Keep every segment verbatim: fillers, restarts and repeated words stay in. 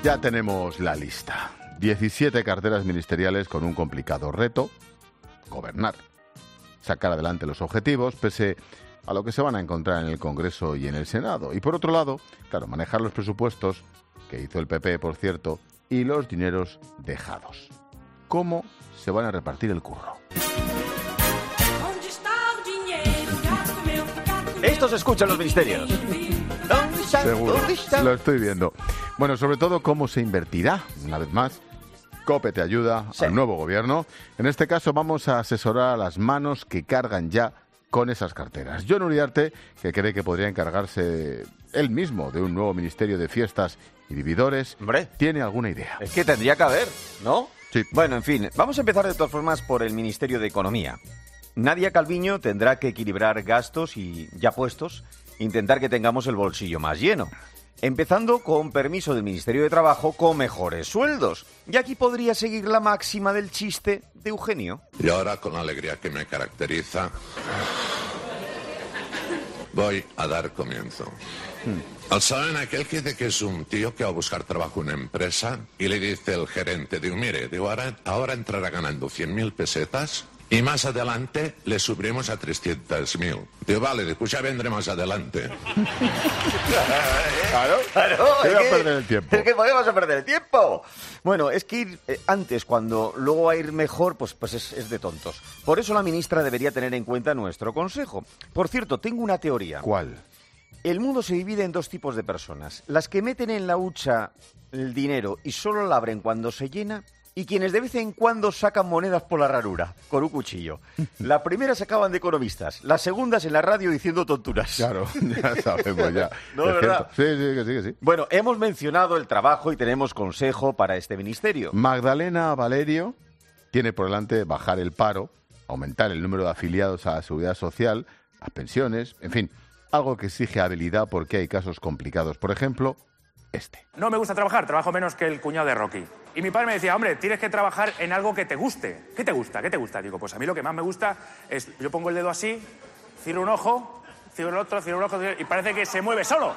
Ya tenemos la lista. diecisiete carteras ministeriales con un complicado reto: gobernar. Sacar adelante los objetivos pese a lo que se van a encontrar en el Congreso y en el Senado. Y por otro lado, claro, manejar los presupuestos, que hizo el P P, por cierto, y los dineros dejados. ¿Cómo se van a repartir el curro? Esto se escucha en los ministerios. Seguro, lo estoy viendo. Bueno, sobre todo, ¿cómo se invertirá? Una vez más, COPE te ayuda Sí. al nuevo gobierno. En este caso vamos a asesorar a las manos que cargan ya con esas carteras. Jon Uriarte, que cree que podría encargarse él mismo de un nuevo ministerio de fiestas y vividores, Hombre. ¿tiene alguna idea? Es que tendría que haber, ¿no? Sí. Bueno, en fin, vamos a empezar de todas formas por el Ministerio de Economía. Nadia Calviño tendrá que equilibrar gastos y, ya puestos, intentar que tengamos el bolsillo más lleno. Empezando con permiso del Ministerio de Trabajo con mejores sueldos. Y aquí podría seguir la máxima del chiste de Eugenio. Y ahora, con la alegría que me caracteriza, voy a dar comienzo. ¿Al saben aquel que dice que es un tío que va a buscar trabajo en una empresa y le dice el gerente, digo, mire, digo, ahora, ahora entrará ganando cien mil pesetas y más adelante le subiremos a trescientos mil? Digo, vale, después ya vendré más adelante. Claro, Claro, ¿qué es va a que- perder el tiempo? Es que podemos a perder el tiempo. Bueno, es que ir eh, antes, cuando luego va a ir mejor, pues, pues es, es de tontos. Por eso la ministra debería tener en cuenta nuestro consejo. Por cierto, tengo una teoría. ¿Cuál? El mundo se divide en dos tipos de personas. Las que meten en la hucha el dinero y solo la abren cuando se llena, y quienes de vez en cuando sacan monedas por la ranura, con un cuchillo. La primera se acaban de economistas, las segundas en la radio diciendo tonturas. Claro, ya sabemos ya. No, Es ¿verdad? cierto. Sí, sí, que sí, que sí. Bueno, hemos mencionado el trabajo y tenemos consejo para este ministerio. Magdalena Valerio tiene por delante bajar el paro, aumentar el número de afiliados a la seguridad social, las pensiones, en fin, algo que exige habilidad porque hay casos complicados. Por ejemplo, este. No me gusta trabajar, trabajo menos que el cuñado de Rocky. Y mi padre me decía, hombre, tienes que trabajar en algo que te guste. ¿Qué te gusta? ¿Qué te gusta? Digo, pues a mí lo que más me gusta es, yo pongo el dedo así, cierro un ojo, cierro el otro, cierro un ojo, y parece que se mueve solo.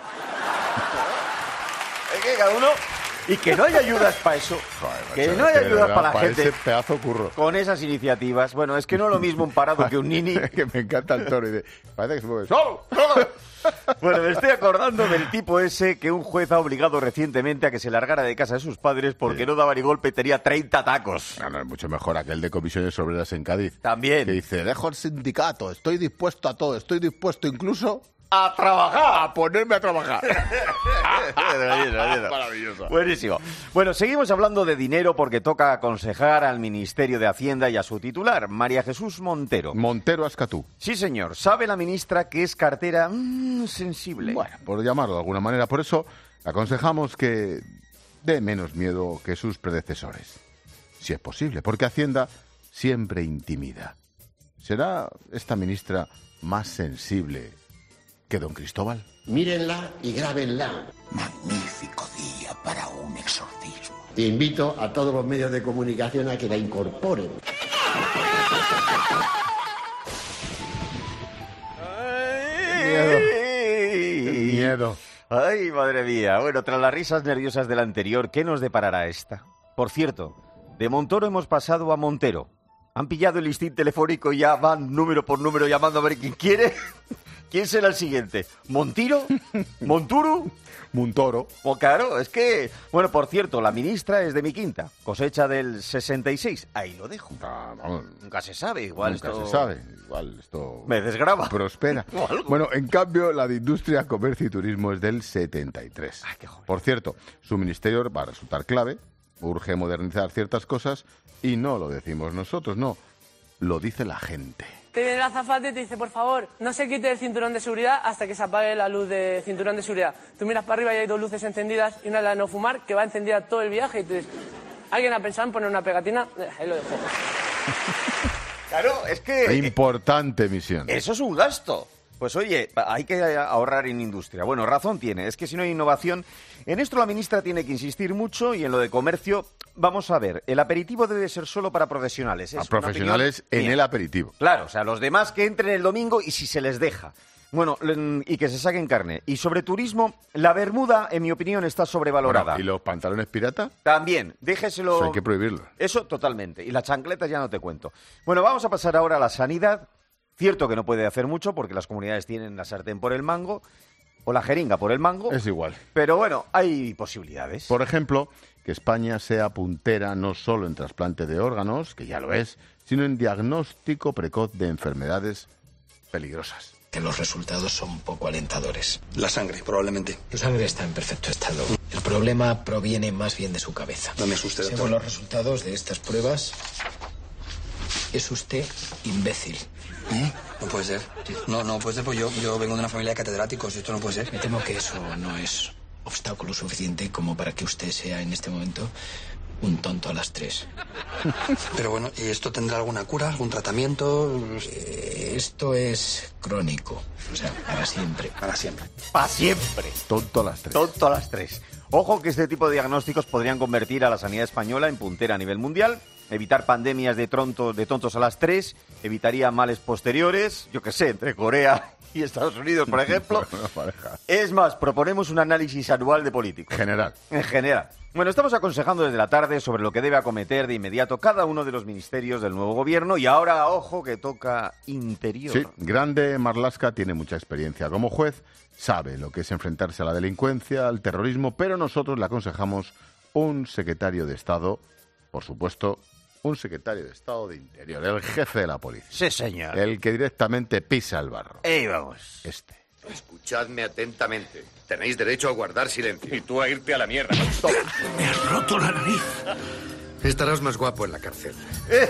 Es que cada uno... Y que no hay ayudas para eso. Que no hay De ayudas verdad, para la para gente ese pedazo curro. con esas iniciativas. Bueno, es que no es lo mismo un parado que un nini. Que me encanta el toro y de, parece que se mueve solo, solo. Bueno, me estoy acordando del tipo ese que un juez ha obligado recientemente a que se largara de casa de sus padres porque no daba ni golpe y tenía treinta tacos. No, no, es mucho mejor aquel de comisiones obreras en Cádiz. También. Que dice, dejo el sindicato, estoy dispuesto a todo, estoy dispuesto incluso ¡A trabajar! a ponerme a trabajar. Maravilloso. Buenísimo. Bueno, seguimos hablando de dinero porque toca aconsejar al Ministerio de Hacienda y a su titular, María Jesús Montero. Montero Ascatú. Sí, señor. ¿Sabe la ministra que es cartera mm, sensible? Bueno, por llamarlo de alguna manera. Por eso aconsejamos que dé menos miedo que sus predecesores. Si es posible, porque Hacienda siempre intimida. ¿Será esta ministra más sensible que don Cristóbal? Mírenla y grábenla. Magnífico día para un exorcismo. Te invito a todos los medios de comunicación a que la incorporen. ¡Ay! Miedo. Ay, madre mía. Bueno, tras las risas nerviosas del anterior, ¿qué nos deparará esta? Por cierto, de Montoro hemos pasado a Montero. Han pillado el listín telefónico y ya van número por número llamando a ver quién quiere. ¿Quién será el siguiente? ¿Montiro? ¿Monturu? Montoro. Pues claro, es que... Bueno, por cierto, la ministra es de mi quinta, cosecha del sesenta y seis. Ahí lo dejo. Ah, vamos, Nunca se sabe, igual nunca esto... se sabe. Igual esto Me desgrava. prospera. O algo. Bueno, en cambio, la de Industria, Comercio y Turismo es del setenta y tres. Ay, qué joven. Por cierto, su ministerio va a resultar clave. Urge modernizar ciertas cosas y no lo decimos nosotros, no. Lo dice la gente. Te viene el azafate y te dice, por favor, no se quite el cinturón de seguridad hasta que se apague la luz de cinturón de seguridad. Tú miras para arriba y hay dos luces encendidas y una es la de no fumar que va encendida todo el viaje y tú dices, ¿alguien ha pensado en poner una pegatina? Eh, Ahí lo dejo. Claro, es que... Importante misión. Eso es un gasto. Pues oye, hay que ahorrar en industria. Bueno, razón tiene, es que si no hay innovación, en esto la ministra tiene que insistir mucho y en lo de comercio, vamos a ver, el aperitivo debe ser solo para profesionales. Es A una profesionales opinión en mía. el aperitivo. Claro, o sea, los demás que entren el domingo y si se les deja. Bueno, y que se saquen carne. Y sobre turismo, la bermuda, en mi opinión, está sobrevalorada. Bueno, ¿y los pantalones pirata? También, déjeselo... Eso hay que prohibirlo. Eso totalmente. Y las chancletas ya no te cuento. Bueno, vamos a pasar ahora a la sanidad. Cierto que no puede hacer mucho porque las comunidades tienen la sartén por el mango o la jeringa por el mango. Es igual. Pero bueno, hay posibilidades. Por ejemplo, que España sea puntera no solo en trasplante de órganos, que ya lo es, sino en diagnóstico precoz de enfermedades peligrosas. Que los resultados son poco alentadores. La sangre, probablemente. Su sangre está en perfecto estado. El problema proviene más bien de su cabeza. No me asuste, doctor. Según los resultados de estas pruebas, es usted imbécil. ¿Eh? No puede ser. No, no puede ser, pues yo, yo vengo de una familia de catedráticos y esto no puede ser. Me temo que eso no es obstáculo suficiente como para que usted sea en este momento un tonto a las tres. Pero bueno, ¿y esto tendrá alguna cura, algún tratamiento? Eh, esto es crónico, o sea, para siempre. Para siempre. Para siempre. Tonto a las tres. Tonto a las tres. Ojo que este tipo de diagnósticos podrían convertir a la sanidad española en puntera a nivel mundial, evitar pandemias de, tronto, de tontos a las tres, evitaría males posteriores, yo qué sé, entre Corea y Estados Unidos, por ejemplo. Es más, proponemos un análisis anual de políticos. General. En general. Bueno, estamos aconsejando desde la tarde sobre lo que debe acometer de inmediato cada uno de los ministerios del nuevo gobierno y ahora, ojo, que toca interior. Sí, Grande Marlaska tiene mucha experiencia como juez, sabe lo que es enfrentarse a la delincuencia, al terrorismo, pero nosotros le aconsejamos un secretario de Estado, por supuesto, un secretario de Estado de Interior, el jefe de la policía. Sí, señor. El que directamente pisa el barro. ¡Ey, vamos! Este. Escuchadme atentamente. Tenéis derecho a guardar silencio. Y tú a irte a la mierda. Toma. Me has roto la nariz. Estarás más guapo en la cárcel. Eh,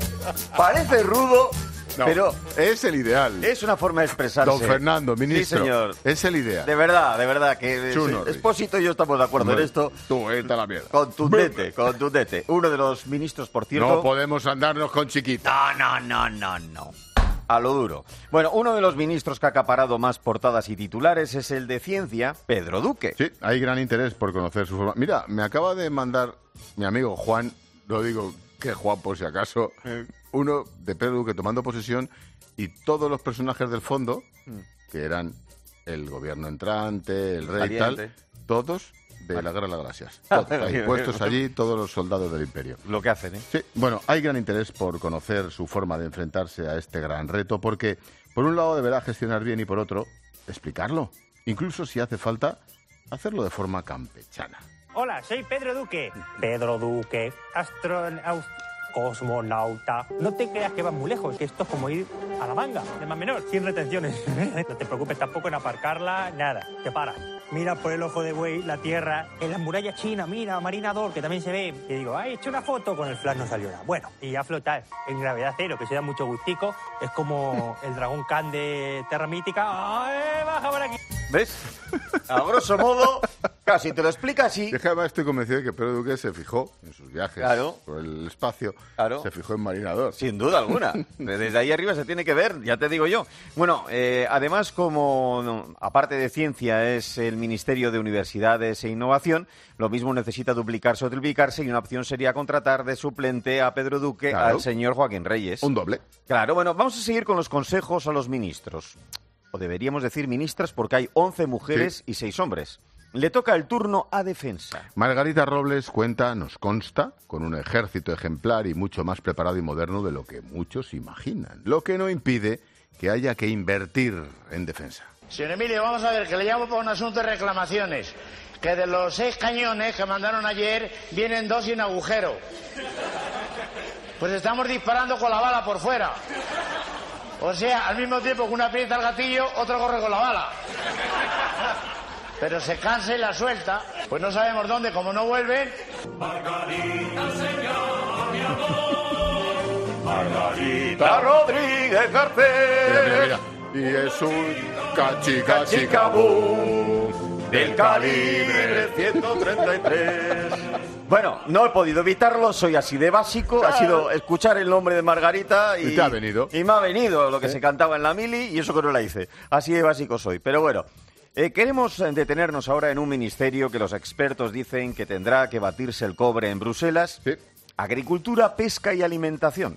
parece rudo, no, pero... es el ideal. Es una forma de expresarse. Don Fernando, ministro. Sí, señor. Es el ideal. De verdad, de verdad, que Chuno, Expósito y yo estamos de acuerdo no, en esto. Tú, irte a la mierda. Contundente, contundente. Uno de los ministros, por cierto... No podemos andarnos con chiquita. No, no, no, no, no. A lo duro. Bueno, uno de los ministros que ha acaparado más portadas y titulares es el de Ciencia, Pedro Duque. Sí, hay gran interés por conocer su forma. Mira, me acaba de mandar mi amigo Juan, lo digo que Juan por si acaso, uno de Pedro Duque tomando posesión y todos los personajes del fondo, que eran el gobierno entrante, el rey y tal, todos de la Guerra de las Galaxias. Todos ahí, puestos allí todos los soldados del imperio. Lo que hacen, ¿eh? Sí, bueno, hay gran interés por conocer su forma de enfrentarse a este gran reto, porque por un lado deberá gestionar bien y por otro, explicarlo. Incluso si hace falta, hacerlo de forma campechana. Hola, soy Pedro Duque. Pedro Duque, astronauta, cosmonauta. No te creas que vas muy lejos, que esto es como ir a la manga, de más menor, sin retenciones. No te preocupes tampoco en aparcarla, nada, te paras. Mira por el ojo de buey la Tierra, en las murallas chinas, mira, Marinador, que también se ve. Y digo, ay, he hecho una foto, con el flash no salió nada. Bueno, y a flotar, en gravedad cero, que se da mucho gustico. Es como el dragón Khan de Terra Mítica. ¡Ay, baja por aquí! ¿Ves? A grosso modo, casi te lo explica así. Déjame, estoy convencido de que Pedro Duque se fijó en sus viajes claro. por el espacio, claro. se fijó en Marinador. Sin duda alguna. Desde ahí arriba se tiene que ver, ya te digo yo. Bueno, eh, además, como no, aparte de ciencia es el Ministerio de Universidades e Innovación, lo mismo necesita duplicarse o triplicarse y una opción sería contratar de suplente a Pedro Duque claro. al señor Joaquín Reyes. Un doble. Claro, bueno, vamos a seguir con los consejos a los ministros. O deberíamos decir ministras porque hay once mujeres sí. y seis hombres. Le toca el turno a Defensa. Margarita Robles cuenta, nos consta, con un ejército ejemplar y mucho más preparado y moderno de lo que muchos imaginan. Lo que no impide que haya que invertir en defensa. Señor Emilio, vamos a ver, que le llamo por un asunto de reclamaciones. Que de los seis cañones que mandaron ayer, vienen dos sin agujero. Pues estamos disparando con la bala por fuera. O sea, al mismo tiempo que una aprieta el gatillo, otro corre con la bala. Pero se cansa y la suelta. Pues no sabemos dónde, como no vuelven. Margarita, señor, mi amor. Margarita Rodríguez Garcés. Mira, mira, mira. Y es un cachicachicabú del calibre ciento treinta y tres. Bueno, no he podido evitarlo, soy así de básico, ha sido escuchar el nombre de Margarita y, y te ha venido. Y me ha venido lo que ¿Eh? se cantaba en la mili y eso que no la hice. Así de básico soy. Pero bueno, eh, queremos detenernos ahora en un ministerio que los expertos dicen que tendrá que batirse el cobre en Bruselas. Sí. Agricultura, pesca y alimentación.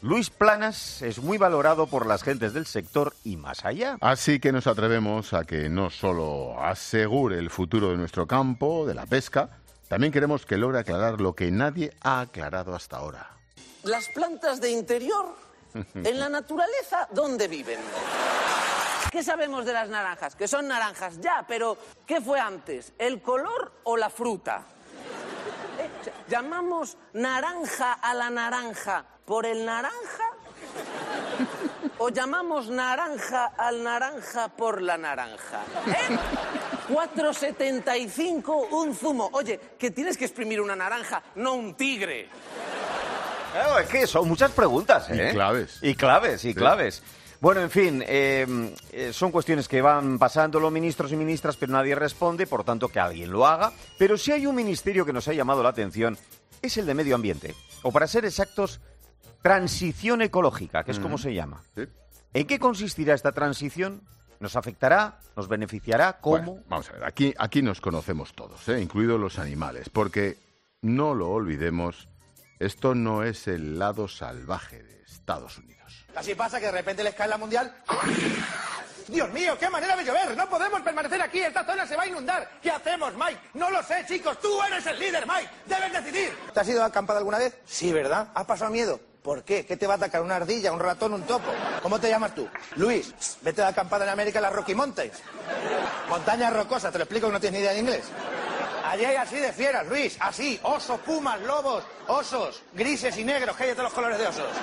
Luis Planas es muy valorado por las gentes del sector y más allá. Así que nos atrevemos a que no solo asegure el futuro de nuestro campo, de la pesca, también queremos que logre aclarar lo que nadie ha aclarado hasta ahora. Las plantas de interior, en la naturaleza, ¿dónde viven? ¿Qué sabemos de las naranjas? Que son naranjas ya, pero ¿qué fue antes? ¿El color o la fruta? ¿Eh? ¿Llamamos naranja a la naranja por el naranja? ¿O llamamos naranja al naranja por la naranja? ¿Eh? cuatro setenta y cinco un zumo. Oye, que tienes que exprimir una naranja, no un tigre. Claro, es que son muchas preguntas, ¿eh? Y claves. Y claves, y sí. claves. Bueno, en fin, eh, eh, son cuestiones que van pasando los ministros y ministras, pero nadie responde, por tanto que alguien lo haga. Pero si hay un ministerio que nos ha llamado la atención, es el de Medio Ambiente. O para ser exactos, Transición Ecológica, que es mm. como se llama. ¿Sí? ¿En qué consistirá esta transición? ¿Nos afectará? ¿Nos beneficiará? ¿Cómo? Bueno, vamos a ver, aquí, aquí nos conocemos todos, ¿eh? Incluidos los animales, porque no lo olvidemos, esto no es el lado salvaje de Estados Unidos. Así pasa que de repente les cae la mundial. ¡Dios mío, qué manera de llover! ¡No podemos permanecer aquí! ¡Esta zona se va a inundar! ¿Qué hacemos, Mike? No lo sé, chicos. ¡Tú eres el líder, Mike! ¡Debes decidir! ¿Te has ido a acampada alguna vez? Sí, ¿verdad? ¿Has pasado miedo? ¿Por qué? ¿Qué te va a atacar? ¿Una ardilla, un ratón, un topo? ¿Cómo te llamas tú? Luis. Psst, vete de acampada en América en las Rocky Mountains. Montañas rocosas, te lo explico que no tienes ni idea de inglés. Allí hay así de fieras, Luis, así, osos, pumas, lobos, osos, grises y negros, que hay de todos los colores de osos.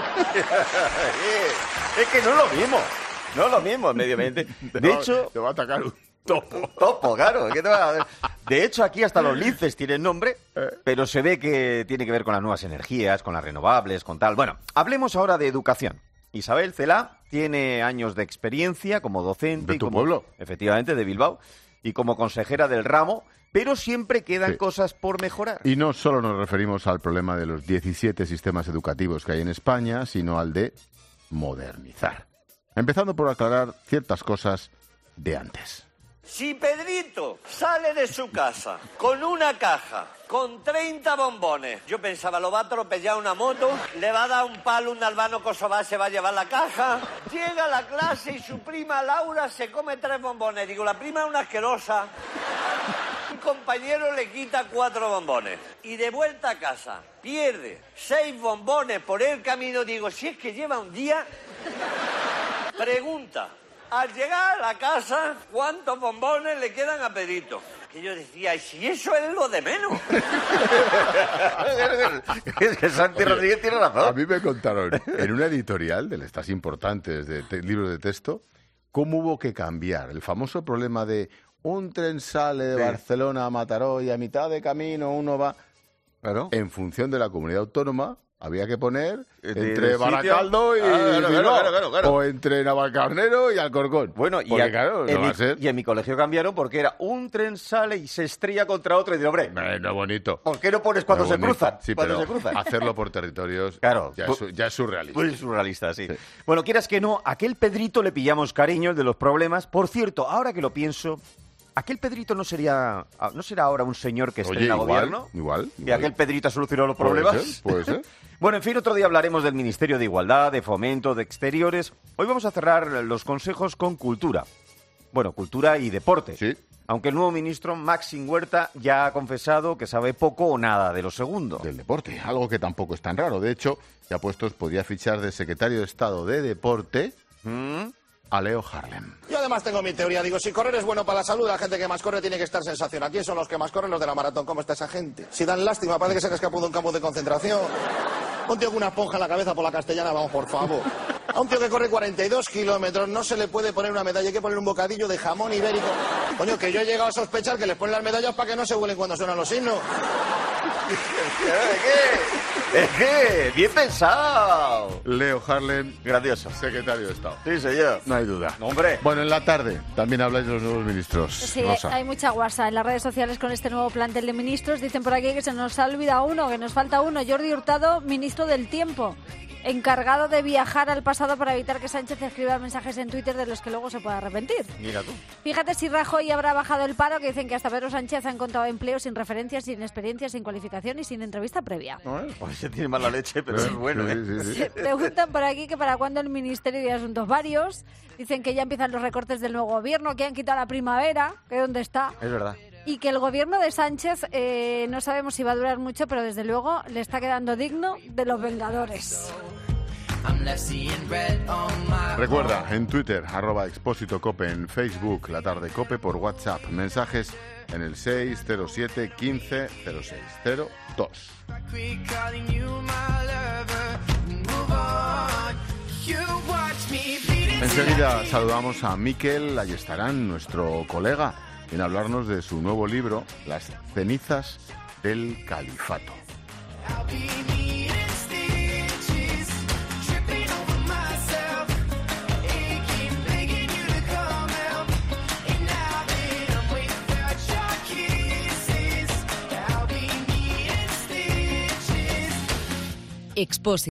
Es que no es lo mismo, no es lo mismo el medio ambiente. De hecho... Te va a atacar un topo. Topo, claro. ¿Qué te va a... De hecho, aquí hasta los linces tienen nombre, pero se ve que tiene que ver con las nuevas energías, con las renovables, con tal. Bueno, hablemos ahora de educación. Isabel Celaá tiene años de experiencia como docente. ¿De tu y como, pueblo? Efectivamente, de Bilbao, y como consejera del ramo. Pero siempre quedan sí. cosas por mejorar. Y no solo nos referimos al problema de los diecisiete sistemas educativos que hay en España, sino al de modernizar. Empezando por aclarar ciertas cosas de antes. Si Pedrito sale de su casa con una caja, con treinta bombones, yo pensaba, lo va a atropellar una moto, le va a dar un palo, un albano kosovar, se va a llevar la caja, llega a la clase y su prima Laura se come tres bombones. Digo, la prima es una asquerosa. Un compañero le quita cuatro bombones y de vuelta a casa pierde seis bombones por el camino. Digo, si es que lleva un día... Pregunta, al llegar a la casa, ¿cuántos bombones le quedan a Pedrito? Que yo decía, ¿y si eso es lo de menos? Es que Santi Rodríguez tiene razón. A mí me contaron en una editorial de estas importantes de te- libros de texto cómo hubo que cambiar el famoso problema de un tren sale de sí. Barcelona a Mataró y a mitad de camino uno va... Claro. En función de la comunidad autónoma había que poner entre Baracaldo y, ah, claro, claro, claro, claro, claro. o entre Navalcarnero y Alcorcón. Bueno, y, porque, a, claro, en no mi, va a ser. y en mi colegio cambiaron porque era un tren sale y se estrella contra otro y digo, hombre, no bonito. ¿Por qué no pones cuando no se bonito. cruzan? Sí, cuando pero se cruzan. Hacerlo por territorios claro, ya, es, ya es surrealista. Muy surrealista, sí. sí. Bueno, quieras que no, a aquel Pedrito le pillamos cariño, el de los problemas. Por cierto, ahora que lo pienso... ¿Aquel Pedrito no sería no será ahora un señor que estrena Oye, igual, gobierno? Igual, igual. ¿Y aquel Pedrito ha solucionado los problemas? Puede ser, puede ser. Bueno, en fin, otro día hablaremos del Ministerio de Igualdad, de Fomento, de Exteriores. Hoy vamos a cerrar los consejos con cultura. Bueno, cultura y deporte. Sí. Aunque el nuevo ministro, Maxim Huerta, ya ha confesado que sabe poco o nada de lo segundo. Del deporte, algo que tampoco es tan raro. De hecho, ya puestos podría fichar de secretario de Estado de Deporte... ¿Mm? a Leo Harlem. Yo además tengo mi teoría, digo, si correr es bueno para la salud, la gente que más corre tiene que estar sensacional. ¿Quién son los que más corren? Los de la maratón. ¿Cómo está esa gente? Si dan lástima, parece que se han escapado de un campo de concentración. Un tío con una esponja en la cabeza por la Castellana, vamos, por favor. A un tío que corre cuarenta y dos kilómetros no se le puede poner una medalla, hay que poner un bocadillo de jamón ibérico. Coño, que yo he llegado a sospechar que les ponen las medallas para que no se huelen cuando suenan los himnos. ¿Qué? ¿Es qué? Bien pensado. Leo Harlem, grandioso. Secretario de Estado. Sí, señor. No hay duda. No, hombre. Bueno, en la tarde también habláis de los nuevos ministros. Sí, Rosa. Hay mucha guasa en las redes sociales con este nuevo plantel de ministros. Dicen por aquí que se nos ha olvidado uno, que nos falta uno. Jordi Hurtado, ministro del Tiempo. encargado de viajar al pasado para evitar que Sánchez escriba mensajes en Twitter de los que luego se pueda arrepentir. Mira tú. Fíjate si Rajoy habrá bajado el paro, que dicen que hasta Pedro Sánchez ha encontrado empleo sin referencias, sin experiencia, sin cualificación y sin entrevista previa. Pues se tiene mala leche, pero es bueno, ¿eh? Sí, sí, sí. Se preguntan por aquí que para cuándo el Ministerio de Asuntos Varios. Dicen que ya empiezan los recortes del nuevo gobierno, que han quitado la primavera, que dónde está. Es verdad. Y que el gobierno de Sánchez eh, no sabemos si va a durar mucho, pero desde luego le está quedando digno de los Vengadores. Recuerda, en Twitter, arroba Expósito Cope, en Facebook, La Tarde Cope, por WhatsApp, mensajes en el seis cero siete quince cero seis cero dos. Enseguida saludamos a Miquel Ayestarán, nuestro colega, en hablarnos de su nuevo libro, Las cenizas del califato. Expósito.